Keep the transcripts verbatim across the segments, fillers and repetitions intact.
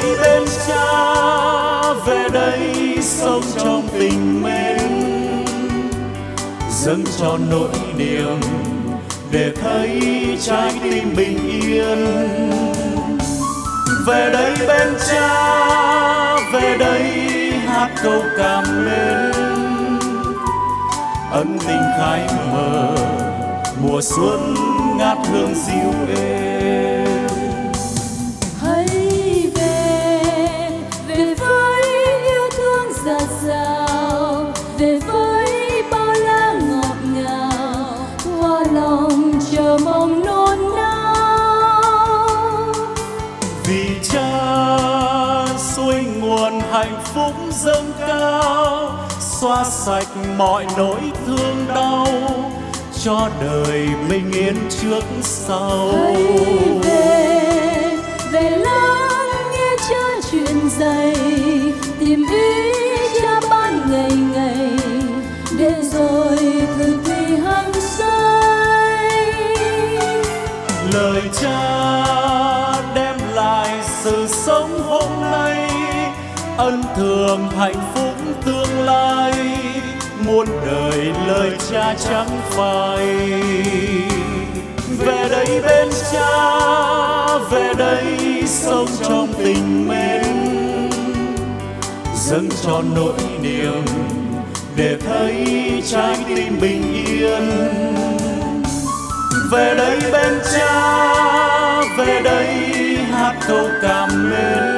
đây bên cha, về đây sống trong tình mến, dâng cho nỗi niềm để thấy trái tim bình yên. Về đây bên cha, về đây hát câu cảm mến, ân tình khai mở mùa xuân ngát hương dịu êm. Hãy về, về với yêu thương dạt dào, về với bao la ngọt ngào, hoa lòng chờ mong nôn nao. Vì cha suối nguồn hạnh phúc dâng cao, xóa sạch mọi nỗi thương đau, cho đời bình yên trước sau. Hãy về, về lắng nghe cha chuyện dạy, tìm ý cha ban ngày ngày, để rồi thực thi hăng say. Lời cha đem lại sự sống hôm nay, ân thường hạnh phúc tương lai, muôn đời lời cha chẳng phai. Về đây bên cha, về đây sống trong tình mến, dâng cho nỗi niềm để thấy trái tim bình yên. Về đây bên cha, về đây hát câu cảm mến,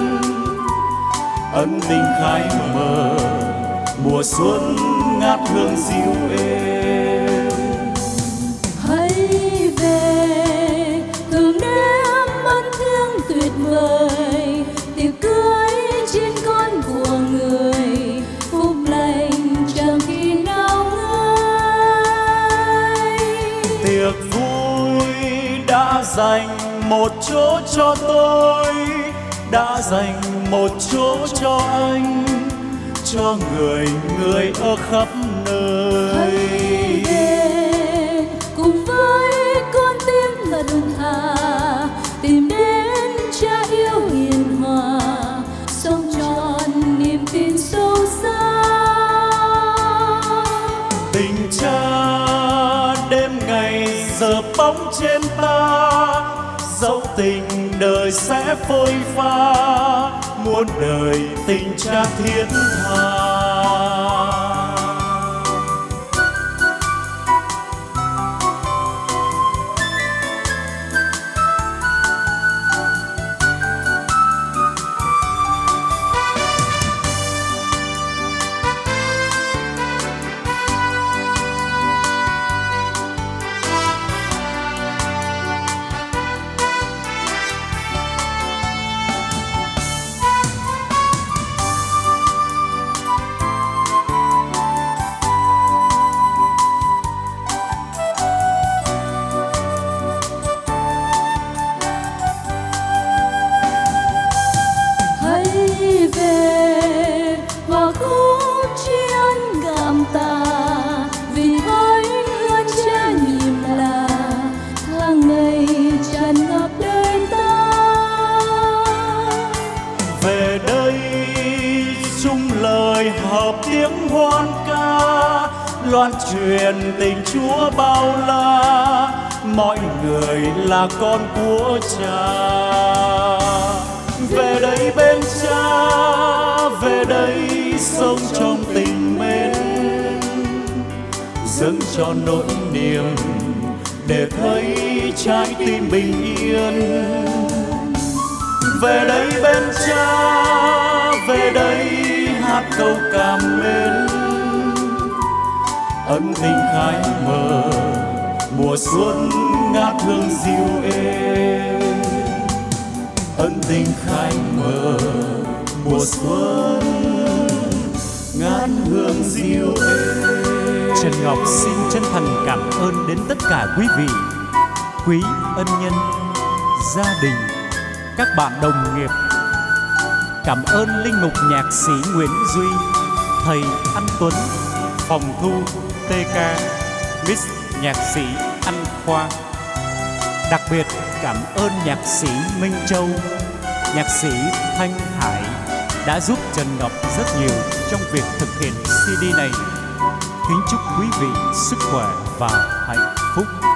ân tình khai mở mùa xuân ngát hương dịu êm. Hãy về, tưởng nếm ân thương tuyệt vời, tiệc cưới trên con của người, phúc lành chẳng khi nào ngơi. Tiệc vui đã dành một chỗ cho tôi, đã dành một chỗ cho anh, cho người người ở khắp nơi. Hãy về, cùng với con tim lần hà, tìm đến cha yêu hiền hòa, sống tròn niềm tin sâu xa. Tình cha đêm ngày giờ bóng trên ta, dẫu tình đời sẽ phôi pha, muôn đời tình cha thiết tha. Về hòa khúc tri ân cảm tạ, vì hỡi ơn cha nhiệm là tháng ngày tràn ngập đời ta. Về đây chung lời hợp tiếng hoan ca, loan truyền tình Chúa bao la, mọi người là con của cha. Về đây bên cha, về đây sống trong tình mến, dâng cho nỗi niềm để thấy trái tim bình yên. Về đây bên cha, về đây hát câu cảm mến, ân tình khai mở mùa xuân ngát hương dịu êm. Ân tình khai mở mùa xuân ngát hương dịu êm. Trần Ngọc xin chân thành cảm ơn đến tất cả quý vị, quý ân nhân, gia đình, các bạn đồng nghiệp. Cảm ơn linh mục nhạc sĩ Nguyễn Duy, thầy Anh Tuấn, phòng thu tê ca, Miss nhạc sĩ Anh Khoa. Đặc biệt cảm ơn nhạc sĩ Minh Châu, nhạc sĩ Thanh Hải đã giúp Trần Ngọc rất nhiều trong việc thực hiện xê đê này. Kính chúc quý vị sức khỏe và hạnh phúc.